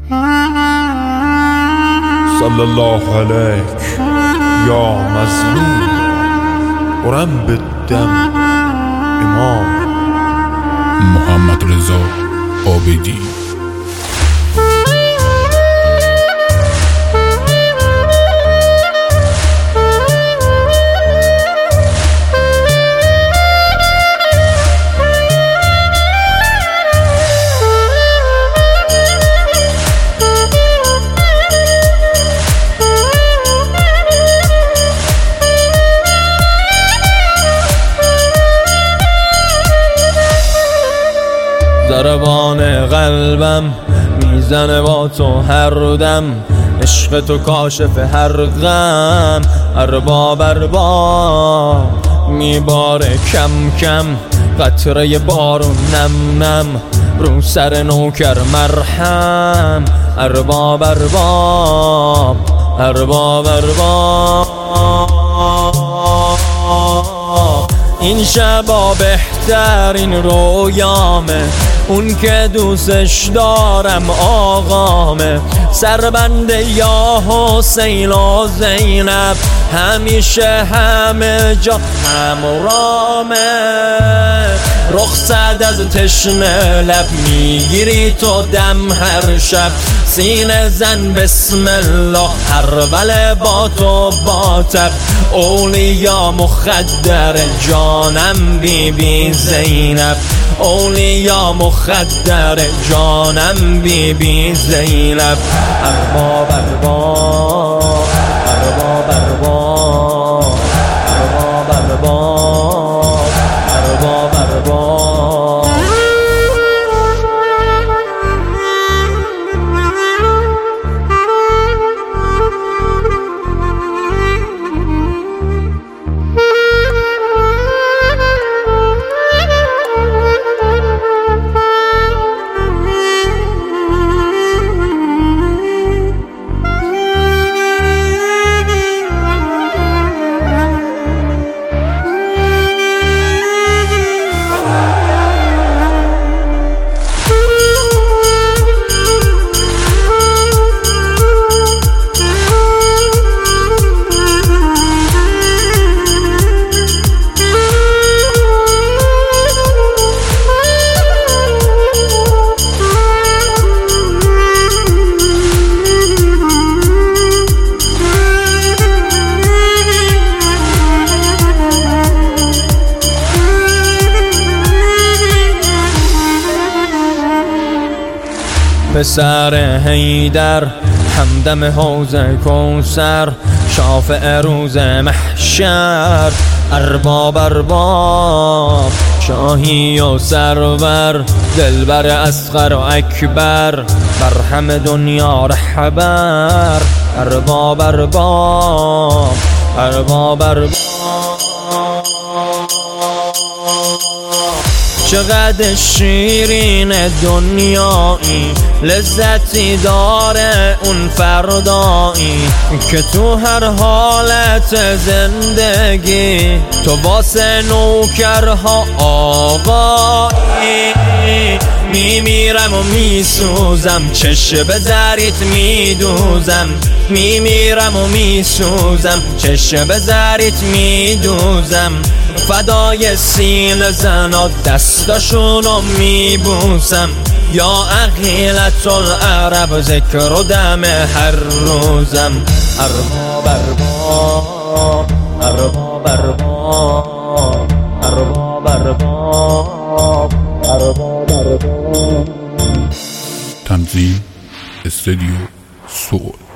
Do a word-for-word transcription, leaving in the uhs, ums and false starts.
صلی الله علیک یا مظلوم قرم بالدم امام محمد رضا عابدی. ضربان قلبم میزنه با تو هر دم، عشق تو کاشف هر غم. ارباب ارباب میباره کم کم، قطره بارون نم نم رو سر نوکر مرهم. ارباب ارباب ارباب ارباب این شبا بهترین رویامه، اون که دوستش دارم آقامه. سربنده یا حسین و زینب، همیشه همه جا همرامه. رخصت از تشنه لب میگیری تو دم هر شب، سینه زن بسم الله هر بله با تو با تب. اولیا مخدر جانم بی بی زینب، اولیا مخدر جانم بی بی زینب. ارباب ارباب ارباب ارباب ارباب ارباب ارباب ارباب پسر حیدر همدم حوض کوثر، شافع روز محشر. ارباب ارباب شاهی و سرور، دلبر اصغر و اکبر، بر همه دنیا رهبر. ارباب ارباب ارباب ارباب چقدر شیرین دنیایی، لذتی داره اون فردایی که تو هر حالت زندگی تو واسه نوکرها آقایی. میمیرم و میسوزم، چشم به زریت میدوزم. میمیرم و میسوزم، چشم به زریت میدوزم. فدای سینه زنات دستاشونو میبوسم. یا عقیلت العرب ذکر و دم هر روزم. ارباب ارباب ارباب ارباب ارباب ارباب ارباب ارباب. تنظیم استودیو صوت.